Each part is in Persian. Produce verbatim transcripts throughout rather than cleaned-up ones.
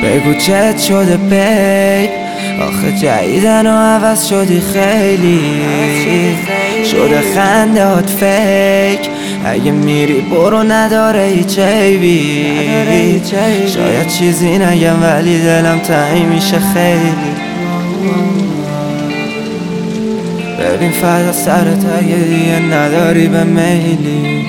بگو چت شده بیب، آخه جدیدن و عوض شدی خیلی، شده خندهات فیک، اگه میری برو نداره هیچ عیبی. شاید چیزی نگم ولی دلم تنگ میشه خیلی. ببین فدا سرت اگه دیگه نداری به میلی،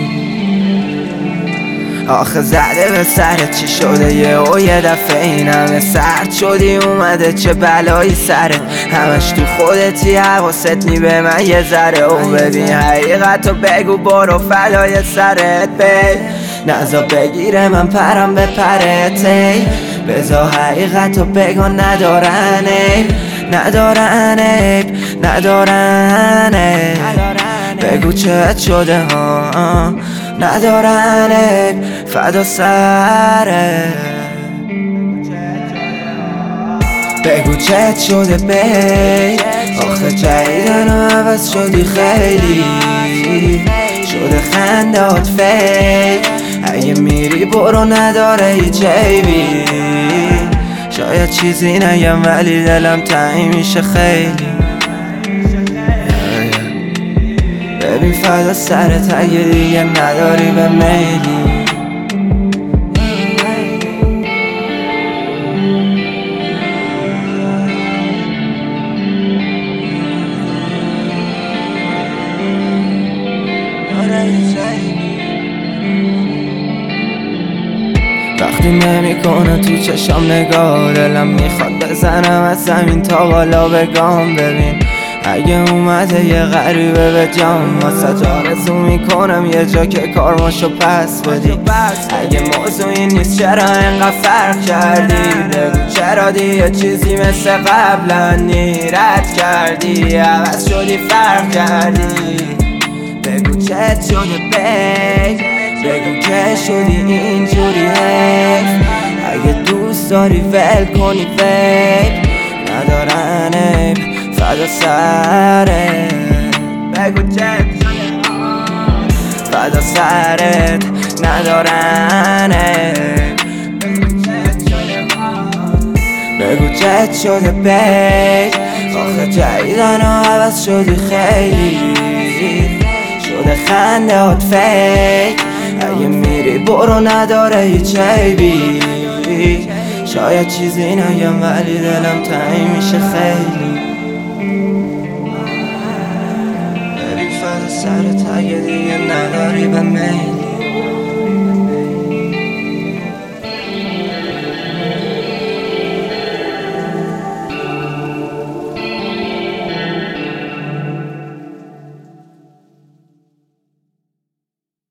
آخه زده به سرت چی شده یه او یه دفعه این همه سرد شدی اومده چه بلایی سرت، همش تو خودتی حواست نی به من یه ذره. او ببین حقیقتو بگو برو فدای سرت بی، نزا بگیره من پرم به پرت ای، بزا حقیقتو بگو ندارن عیب، ندارن عیب، ندارن عیب. بگو چت شده ها ندارن عیب، فدا سره. بگو چت شده بیب، آخه جدیدن و عوض شدی خیلی، شده خندهات فیک، اگه میری برو نداره هیچ عیبی. شاید چیزی نگم ولی دلم تنگ میشه خیلی. ببین فدا سرت اگه دیگه نداری به میلی. وقتی نمی کنه تو چشم نگاه، دلم میخواد بزنم از زمین تا بالا بگم. ببین اگه اومده یه غریبه به جام، واسه آرزو میکنم یه جا که کارماشو پس بدی. اگه موضوعی نیست چرا اینقدر فرق کردی، بگو چرا دیگه چیزی مثل قبلا نی، رد کردی عوض شدی فرق کردی. بگو چت شده بیب، بگو که شدی اینجوری حیف، اگه دوست داری ول کنی بیب، ندارن عیب فدا سرت. بگو چت فدا سرت ندارن عیب، بگو چت شده بیب، آخه جدیدن و عوض شدی خیلی، شده خندهات فیک، اگه میری برو نداره هیچ عیبی. شاید چیزی نگم ولی دلم تنگ میشه خیلی. ببین فدا سرت اگه دیگه نداری به میلی.